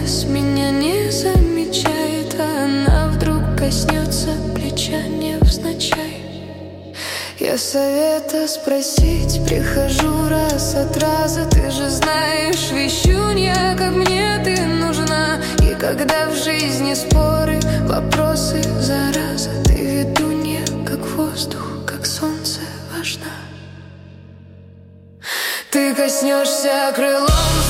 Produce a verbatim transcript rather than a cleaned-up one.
сейчас меня не замечает, а она вдруг коснется плеча невзначай. Я совета спросить прихожу раз от раза. Ты же знаешь, вещунья, как мне ты нужна. И когда в жизни споры, вопросы, зараза, ты ведунья, как воздух, как солнце важна. Ты коснешься крылом